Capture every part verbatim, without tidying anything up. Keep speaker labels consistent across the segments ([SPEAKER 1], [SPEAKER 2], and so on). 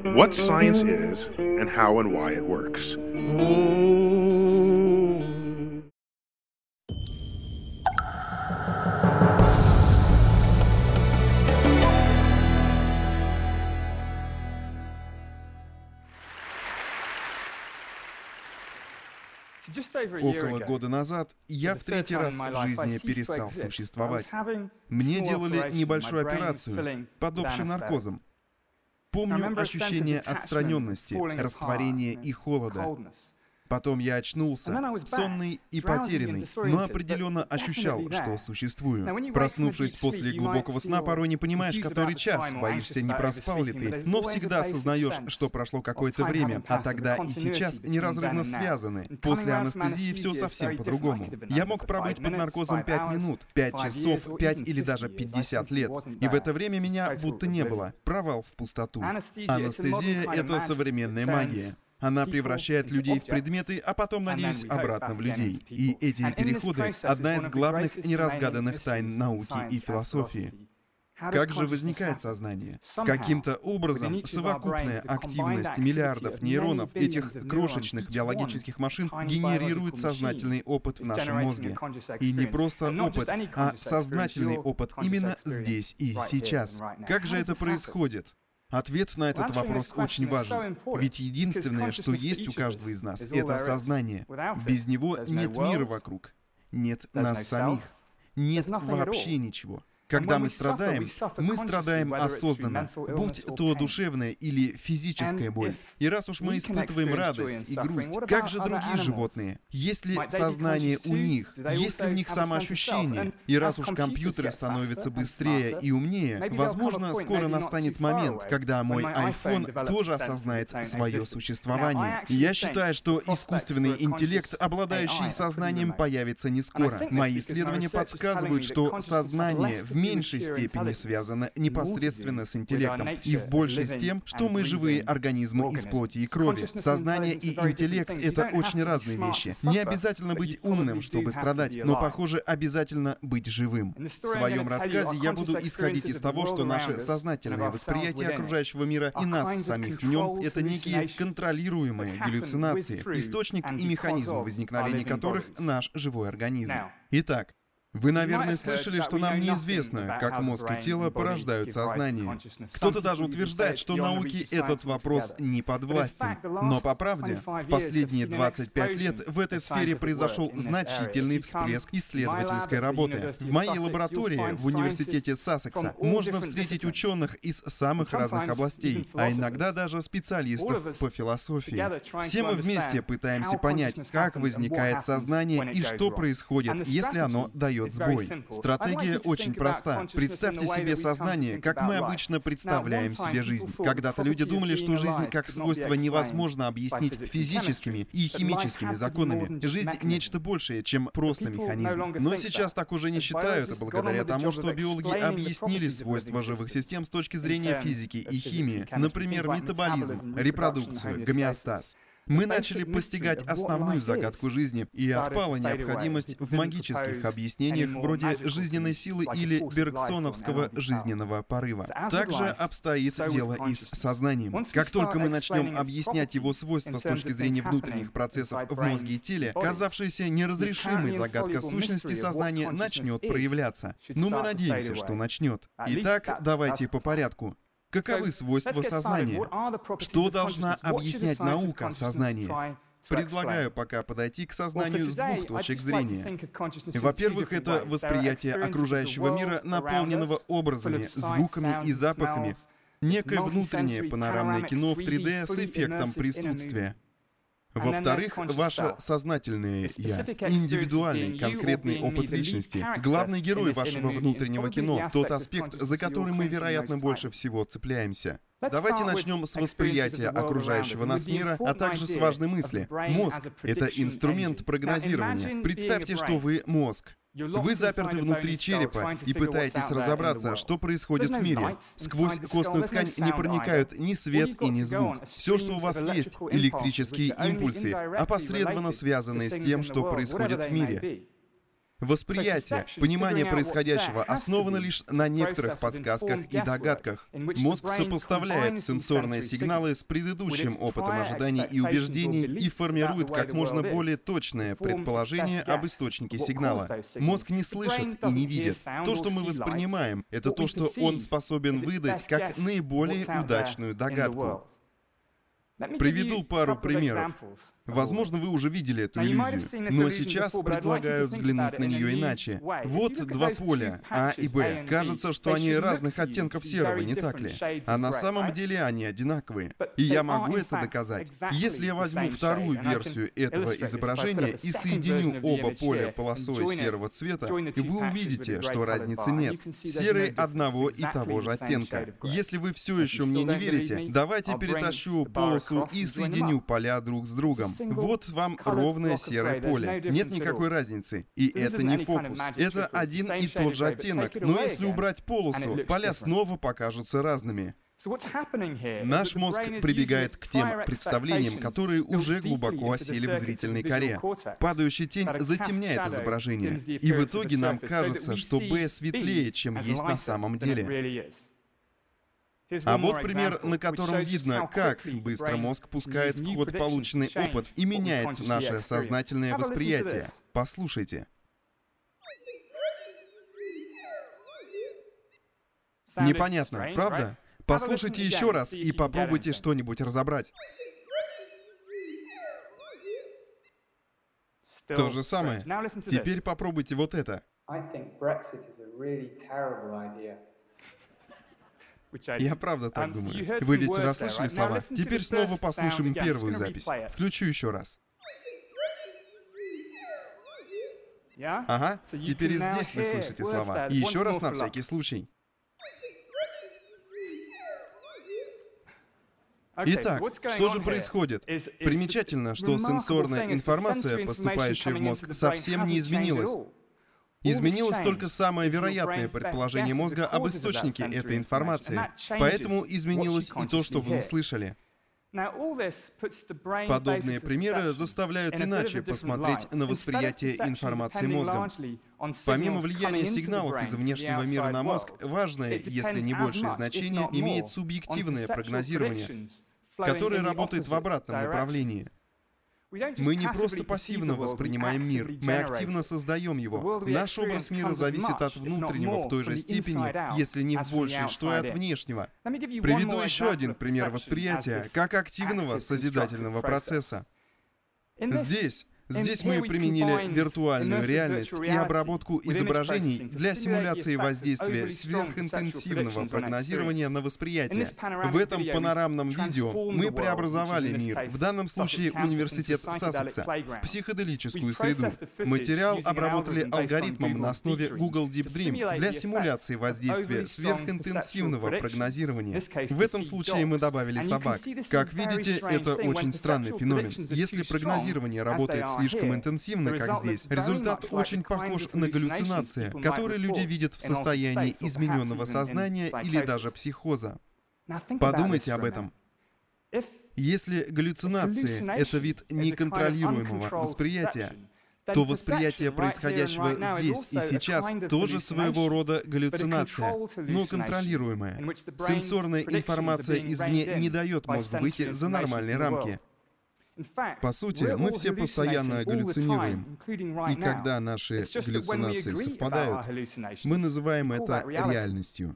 [SPEAKER 1] what science is and how and why it works.
[SPEAKER 2] Около года назад я в третий раз в жизни перестал существовать. Мне делали небольшую операцию под общим наркозом. Помню ощущение отстраненности, растворения и холода. Потом я очнулся, сонный и потерянный, но определенно ощущал, что существую. Проснувшись после глубокого сна, порой не понимаешь, который час, боишься, не проспал ли ты, но всегда осознаешь, что прошло какое-то время, а тогда и сейчас неразрывно связаны. После анестезии все совсем по-другому. Я мог пробыть под наркозом пять минут, пять часов, пять или даже пятьдесят лет, и в это время меня будто не было. Провал в пустоту. Анестезия — это современная магия. Она превращает людей в предметы, а потом, надеюсь, обратно в людей. И эти переходы — одна из главных неразгаданных тайн науки и философии. Как же возникает сознание? Каким-то образом совокупная активность миллиардов нейронов, этих крошечных биологических машин, генерирует сознательный опыт в нашем мозге. И не просто опыт, а сознательный опыт именно здесь и сейчас. Как же это происходит? Ответ на этот вопрос очень важен, ведь единственное, что есть у каждого из нас, это сознание. Без него нет мира вокруг, нет нас самих, нет вообще ничего. Когда мы страдаем, мы страдаем осознанно, будь то душевная или физическая боль. И раз уж мы испытываем радость и грусть, как же другие животные? Есть ли сознание у них? Есть ли у них самоощущение? И раз уж компьютеры становятся быстрее и умнее, возможно, скоро настанет момент, когда мой iPhone тоже осознает свое существование. Я считаю, что искусственный интеллект, обладающий сознанием, появится не скоро. Мои исследования подсказывают, что сознание в в меньшей степени связано непосредственно с интеллектом и в большей с тем, что мы живые организмы из плоти и крови. Сознание и интеллект — это очень разные вещи. Не обязательно быть умным, чтобы страдать, но, похоже, обязательно быть живым. В своем рассказе я буду исходить из того, что наше сознательное восприятие окружающего мира и нас самих в нем — это некие контролируемые галлюцинации, источник и механизм возникновения которых — наш живой организм. Итак, вы, наверное, слышали, что нам неизвестно, как мозг и тело порождают сознание. Кто-то даже утверждает, что науке этот вопрос не подвластен. Но по правде, в последние двадцать пять лет в этой сфере произошел значительный всплеск исследовательской работы. В моей лаборатории в университете Сассекса можно встретить ученых из самых разных областей, а иногда даже специалистов по философии. Все мы вместе пытаемся понять, как возникает сознание и что происходит, если оно дает сбой. Стратегия очень проста. Представьте себе сознание, как мы обычно представляем себе жизнь. Когда-то люди думали, что жизнь как свойство невозможно объяснить физическими и химическими законами. Жизнь — нечто большее, чем просто механизм. Но сейчас так уже не считают, благодаря тому, что биологи объяснили свойства живых систем с точки зрения физики и химии. Например, метаболизм, репродукцию, гомеостаз. Мы начали постигать основную загадку жизни, и отпала необходимость в магических объяснениях вроде жизненной силы или бергсоновского жизненного порыва. Также обстоит дело и с сознанием. Как только мы начнем объяснять его свойства с точки зрения внутренних процессов в мозге и теле, казавшаяся неразрешимой загадка сущности сознания начнет проявляться. Но мы надеемся, что начнет. Итак, давайте по порядку. Каковы свойства сознания? Что должна объяснять наука сознания? Предлагаю пока подойти к сознанию с двух точек зрения. Во-первых, это восприятие окружающего мира, наполненного образами, звуками и запахами. Некое внутреннее панорамное кино в три дэ с эффектом присутствия. Во-вторых, ваше сознательное «я», индивидуальный, конкретный опыт личности, главный герой вашего внутреннего кино, тот аспект, за который мы, вероятно, больше всего цепляемся. Давайте начнем с восприятия окружающего нас мира, а также с важной мысли. Мозг — это инструмент прогнозирования. Представьте, что вы мозг. Вы заперты внутри черепа и пытаетесь разобраться, что происходит в мире. Сквозь костную ткань не проникают ни свет и ни звук. Все, что у вас есть — электрические импульсы, опосредованно связанные с тем, что происходит в мире. Восприятие, понимание происходящего основано лишь на некоторых подсказках и догадках. Мозг сопоставляет сенсорные сигналы с предыдущим опытом ожиданий и убеждений и формирует как можно более точное предположение об источнике сигнала. Мозг не слышит и не видит. То, что мы воспринимаем, это то, что он способен выдать как наиболее удачную догадку. Приведу пару примеров. Возможно, вы уже видели эту иллюзию, но сейчас предлагаю взглянуть на нее иначе. Вот два поля, А и Б. Кажется, что они разных оттенков серого, не так ли? А на самом деле они одинаковые. И я могу это доказать. Если я возьму вторую версию этого изображения и соединю оба поля полосой серого цвета, вы увидите, что разницы нет. Серые одного и того же оттенка. Если вы все еще мне не верите, давайте перетащу полосу и соединю поля друг с другом. Вот вам ровное серое поле. Нет никакой разницы. И это не фокус. Это один и тот же оттенок. Но если убрать полосу, поля снова покажутся разными. Наш мозг прибегает к тем представлениям, которые уже глубоко осели в зрительной коре. Падающая тень затемняет изображение. И в итоге нам кажется, что Б светлее, чем есть на самом деле. А вот пример, на котором видно, как быстро мозг пускает в ход полученный опыт и меняет наше сознательное восприятие. Послушайте. Непонятно, правда? Послушайте еще раз и попробуйте что-нибудь разобрать. То же самое. Теперь попробуйте вот это. Я правда так думаю. Вы ведь расслышали слова? Теперь снова послушаем первую запись. Включу еще раз. Ага, теперь и здесь вы слышите слова. И еще раз на всякий случай. Итак, что же происходит? Примечательно, что сенсорная информация, поступающая в мозг, совсем не изменилась. Изменилось только самое вероядное предположение мозга об источнике этой информации. Поэтому изменилось и то, что вы услышали. Подобные примеры заставляют иначе посмотреть на восприятие информации мозгом. Помимо влияния сигналов из внешнего мира на мозг, важное, если не большее значение, имеет субъективное прогнозирование, которое работает в обратном направлении. Мы не просто пассивно воспринимаем мир, мы активно создаем его. Наш образ мира зависит от внутреннего в той же степени, если не в большей, что и от внешнего. Приведу еще один пример восприятия, как активного созидательного процесса. Здесь, здесь мы применили виртуальную реальность и обработку изображений для симуляции воздействия сверхинтенсивного прогнозирования на восприятие. В этом панорамном видео мы преобразовали мир, в данном случае университет Сассекса, в психоделическую среду. Материал обработали алгоритмом на основе Google Deep Dream для симуляции воздействия сверхинтенсивного прогнозирования. В этом случае мы добавили собак. Как видите, это очень странный феномен. Если прогнозирование работает слишком интенсивно, как здесь, результат очень похож на галлюцинации, которые люди видят в состоянии измененного сознания или даже психоза. Подумайте об этом. Если галлюцинации — это вид неконтролируемого восприятия, то восприятие происходящего здесь и сейчас тоже своего рода галлюцинация, но контролируемая. Сенсорная информация извне не дает мозгу выйти за нормальные рамки. По сути, мы все постоянно галлюцинируем, и когда наши галлюцинации совпадают, мы называем это реальностью.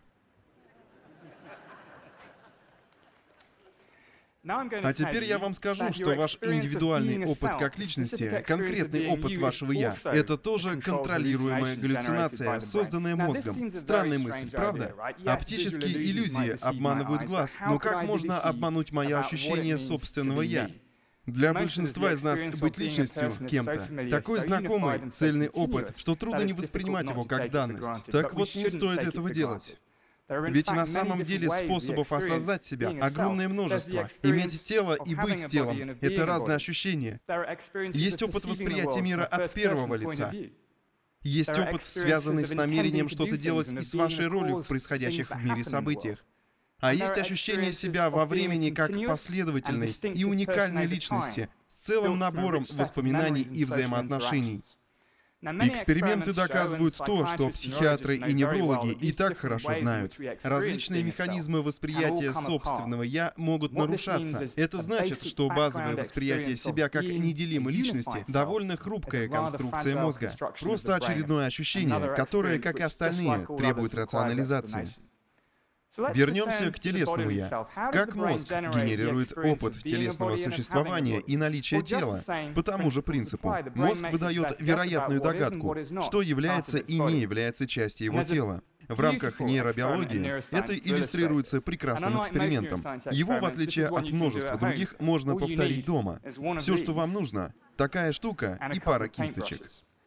[SPEAKER 2] А теперь я вам скажу, что ваш индивидуальный опыт как личности, конкретный опыт вашего «я», это тоже контролируемая галлюцинация, созданная мозгом. Странная мысль, правда? Оптические иллюзии обманывают глаз, но как можно обмануть мое ощущение собственного «я»? Для большинства из нас быть личностью, кем-то, такой знакомый, цельный опыт, что трудно не воспринимать его как данность. Так вот, не стоит этого делать. Ведь на самом деле способов осознать себя огромное множество. Иметь тело и быть телом — это разные ощущения. Есть опыт восприятия мира от первого лица. Есть опыт, связанный с намерением что-то делать и с вашей ролью в происходящих в мире событиях. А есть ощущение себя во времени как последовательной и уникальной личности с целым набором воспоминаний и взаимоотношений. Эксперименты доказывают то, что психиатры и неврологи и так хорошо знают. Различные механизмы восприятия собственного «я» могут нарушаться. Это значит, что базовое восприятие себя как неделимой личности — довольно хрупкая конструкция мозга. Просто очередное ощущение, которое, как и остальные, требует рационализации. Вернемся к телесному «я». Как мозг генерирует опыт телесного существования и наличия тела? По тому же принципу. Мозг выдает вероятную догадку, что является и не является частью его тела. В рамках нейробиологии это иллюстрируется прекрасным экспериментом. Его, в отличие от множества других, можно повторить дома. Все, что вам нужно — такая штука и пара кисточек.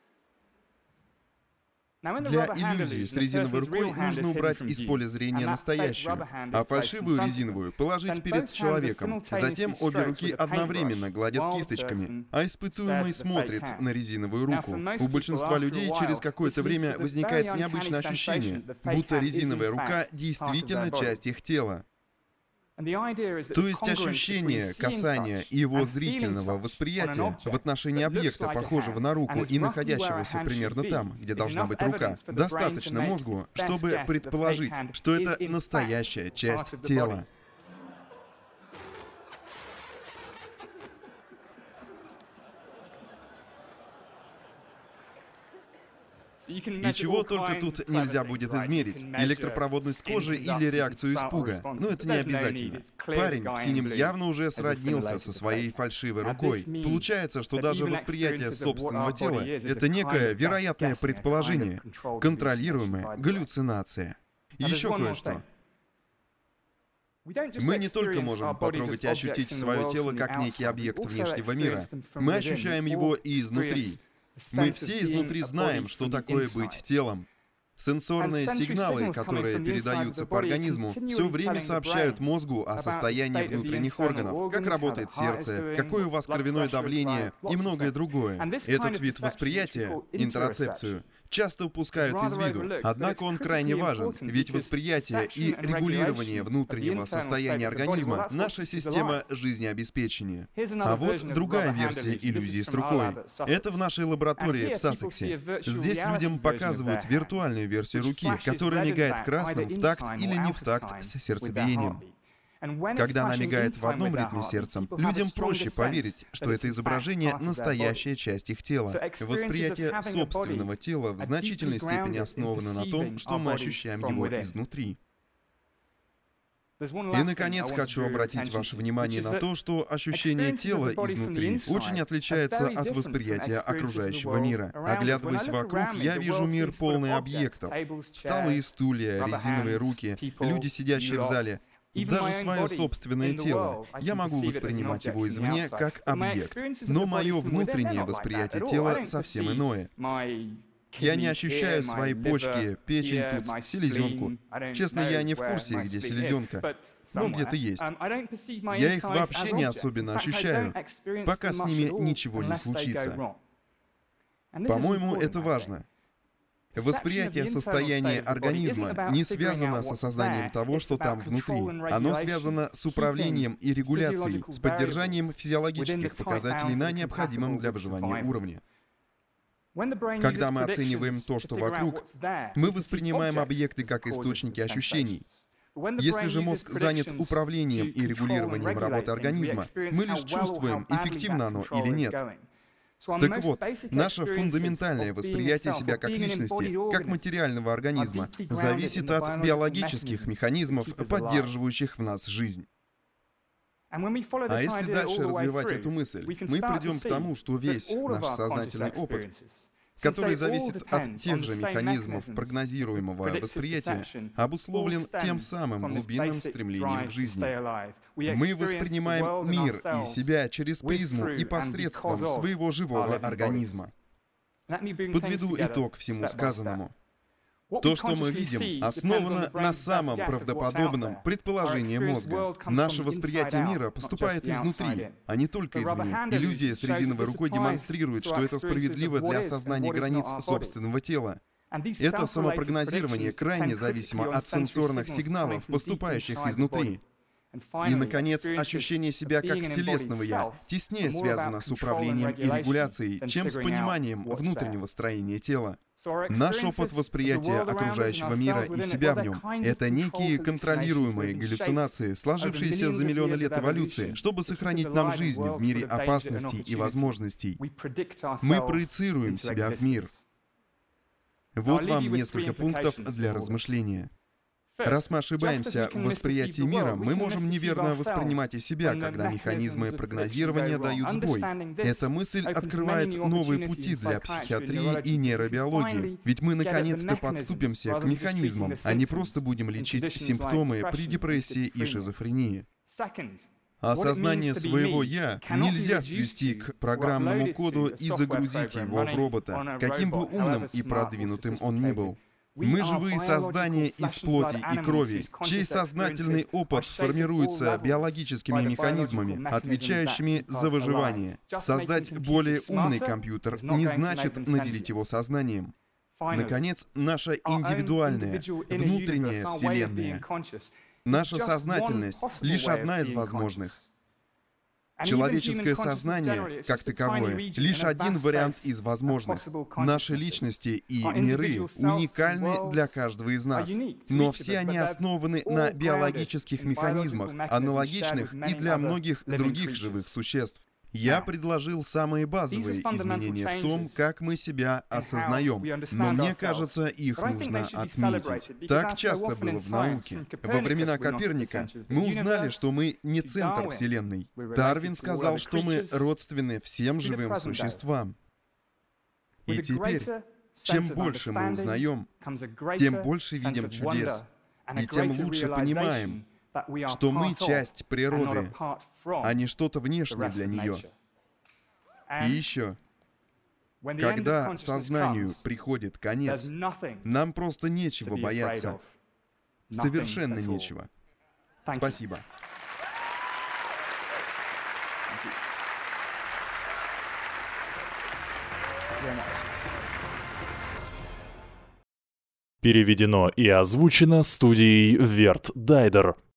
[SPEAKER 2] Для иллюзии с резиновой рукой нужно убрать из поля зрения настоящую, а фальшивую резиновую положить перед человеком. Затем обе руки одновременно гладят кисточками, а испытуемый смотрит на резиновую руку. У большинства людей через какое-то время возникает необычное ощущение, будто резиновая рука действительно часть их тела. То есть ощущение касания и его зрительного восприятия в отношении объекта, похожего на руку и находящегося примерно там, где должна быть рука, достаточно мозгу, чтобы предположить, что это настоящая часть тела. И чего только тут нельзя будет измерить. Электропроводность кожи или реакцию испуга. Но это не обязательно. Парень в синем явно уже сроднился со своей фальшивой рукой. Получается, что даже восприятие собственного тела — это некое вероятное предположение, контролируемая галлюцинация. И еще кое-что. Мы не только можем потрогать и ощутить свое тело как некий объект внешнего мира, мы ощущаем его и изнутри. Мы все изнутри знаем, что такое быть телом. Сенсорные сигналы, которые передаются по организму, все время сообщают мозгу о состоянии внутренних органов, как работает сердце, какое у вас кровяное давление и многое другое. Этот вид восприятия, интероцепцию, часто упускают из виду. Однако он крайне важен, ведь восприятие и регулирование внутреннего состояния организма — наша система жизнеобеспечения. А вот другая версия иллюзии с рукой. Это в нашей лаборатории в Сассексе. Здесь людям показывают виртуальную версию руки, которая мигает красным в такт или не в такт с сердцебиением. Когда она мигает в одном ритме сердцем, людям проще поверить, что это изображение — настоящая часть их тела. Восприятие собственного тела в значительной степени основано на том, что мы ощущаем его изнутри. И, наконец, хочу обратить ваше внимание на то, что ощущение тела изнутри очень отличается от восприятия окружающего мира. Оглядываясь вокруг, я вижу мир полный объектов. Столы, стулья, резиновые руки, люди, сидящие в зале. Даже свое собственное тело. Я могу воспринимать его извне как объект. Но мое внутреннее восприятие тела совсем иное. Я не ощущаю свои почки, печень тут, селезенку. Честно, я не в курсе, где селезенка, но где-то есть. Я их вообще не особенно ощущаю, пока с ними ничего не случится. По-моему, это важно. Восприятие состояния организма не связано с осознанием того, что там внутри. Оно связано с управлением и регуляцией, с поддержанием физиологических показателей на необходимом для выживания уровне. Когда мы оцениваем то, что вокруг, мы воспринимаем объекты как источники ощущений. Если же мозг занят управлением и регулированием работы организма, мы лишь чувствуем, эффективно оно или нет. Так вот, наше фундаментальное восприятие себя как личности, как материального организма, зависит от биологических механизмов, поддерживающих в нас жизнь. А если дальше развивать эту мысль, мы придем к тому, что весь наш сознательный опыт, который зависит от тех же механизмов прогнозируемого восприятия, обусловлен тем самым глубинным стремлением к жизни. Мы воспринимаем мир и себя через призму и посредством своего живого организма. Подведу итог всему сказанному. То, что мы видим, основано на самом правдоподобном предположении мозга. Наше восприятие мира поступает изнутри, а не только извне. Иллюзия с резиновой рукой демонстрирует, что это справедливо для осознания границ собственного тела. Это самопрогнозирование крайне зависимо от сенсорных сигналов, поступающих изнутри. И, наконец, ощущение себя как телесного «я» теснее связано с управлением и регуляцией, чем с пониманием внутреннего строения тела. Наш опыт восприятия окружающего мира и себя в нем — это некие контролируемые галлюцинации, сложившиеся за миллионы лет эволюции, чтобы сохранить нам жизнь в мире опасностей и возможностей. Мы проецируем себя в мир. Вот вам несколько пунктов для размышления. Раз мы ошибаемся в восприятии мира, мы можем неверно воспринимать и себя, когда механизмы прогнозирования дают сбой. Эта мысль открывает новые пути для психиатрии и нейробиологии, ведь мы наконец-то подступимся к механизмам, а не просто будем лечить симптомы при депрессии и шизофрении. Осознание своего «я» нельзя свести к программному коду и загрузить его в робота, каким бы умным и продвинутым он ни был. Мы живые создания из плоти и крови, чей сознательный опыт формируется биологическими механизмами, отвечающими за выживание. Создать более умный компьютер не значит наделить его сознанием. Наконец, наша индивидуальная, внутренняя Вселенная, наша сознательность — лишь одна из возможных. Человеческое сознание, как таковое, лишь один вариант из возможных. Наши личности и миры уникальны для каждого из нас, но все они основаны на биологических механизмах, аналогичных и для многих других живых существ. Я предложил самые базовые изменения в том, как мы себя осознаем, но мне кажется, их нужно отметить. Так часто было в науке. Во времена Коперника мы узнали, что мы не центр Вселенной. Дарвин сказал, что мы родственны всем живым существам. И теперь, чем больше мы узнаем, тем больше видим чудес, и тем лучше понимаем, что мы часть природы, а не что-то внешнее для нее. И еще, когда сознанию приходит конец, нам просто нечего бояться. Совершенно нечего. Спасибо.
[SPEAKER 3] Переведено и озвучено студией Верт Дайдер.